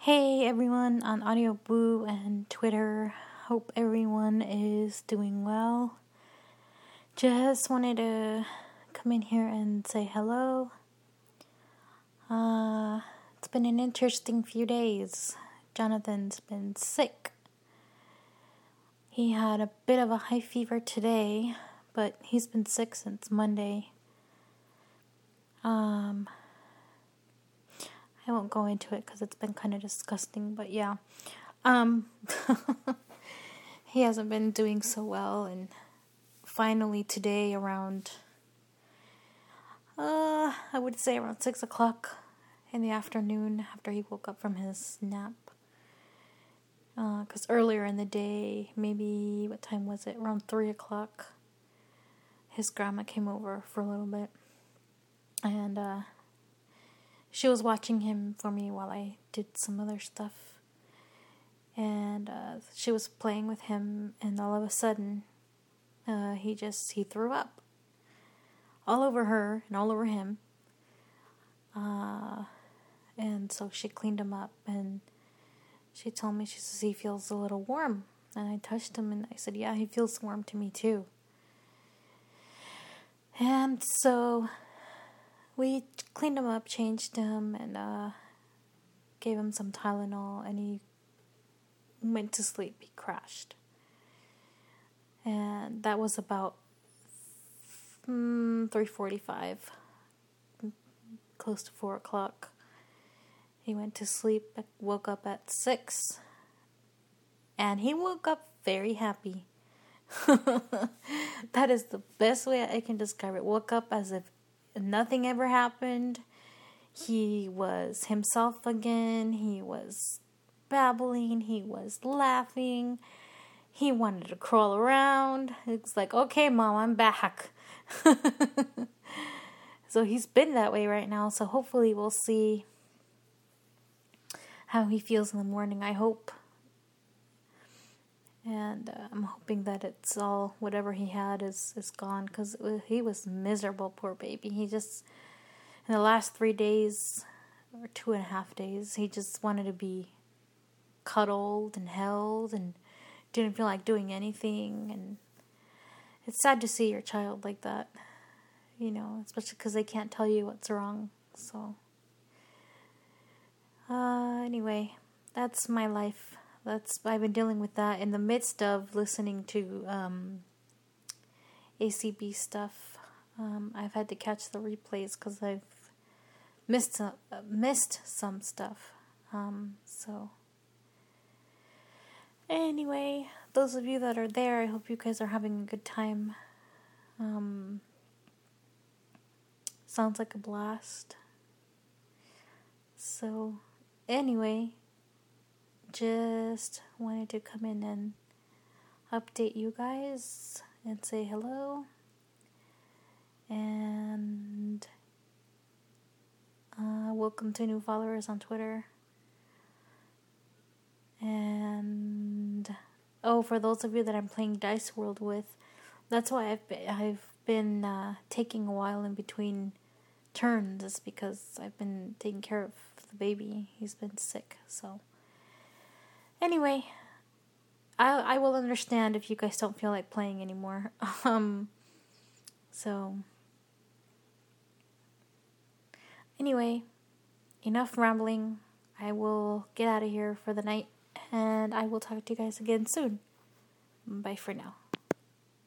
Hey everyone on Audio Boo and Twitter. Hope everyone is doing well. Just wanted to come in here and say hello. It's been an interesting few days. Jonathan's been sick. He had a bit of a high fever today, but he's been sick since Monday. I won't go into it because it's been kind of disgusting, but yeah. He hasn't been doing so well, and finally today around, I would say around 6 o'clock in the afternoon after he woke up from his nap. Because earlier in the day, maybe, what time was it? Around 3 o'clock, his grandma came over for a little bit. And, she was watching him for me while I did some other stuff. And she was playing with him, and all of a sudden, he threw up. All over her and all over him. And so she cleaned him up, and she told me, she says he feels a little warm. And I touched him, and I said, yeah, he feels warm to me too. And so we cleaned him up, changed him, and gave him some Tylenol, and he went to sleep. He crashed. And that was about 3:45, close to 4 o'clock. He went to sleep, woke up at 6, and he woke up very happy. That is the best way I can describe it. Woke up as if nothing ever happened. He was himself again. He was babbling. He was laughing. He wanted to crawl around. It's like, okay, Mom, I'm back. So he's been that way right now. So hopefully we'll see how he feels in the morning. I hope. And I'm hoping that it's all, whatever he had is gone. Because he was miserable, poor baby. He just, in the last 3 days, or 2.5 days, he just wanted to be cuddled and held and didn't feel like doing anything. And it's sad to see your child like that, especially because they can't tell you what's wrong. So anyway, that's my life. I've been dealing with that in the midst of listening to ACB stuff. I've had to catch the replays because I've missed some stuff. So anyway, those of you that are there, I hope you guys are having a good time. Sounds like a blast. So anyway, just wanted to come in and update you guys and say hello. And welcome to new followers on Twitter. And for those of you that I'm playing Dice World with, that's why I've been taking a while in between turns. It's because I've been taking care of the baby. He's been sick, so anyway, I will understand if you guys don't feel like playing anymore. So anyway, enough rambling. I will get out of here for the night, and I will talk to you guys again soon. Bye for now.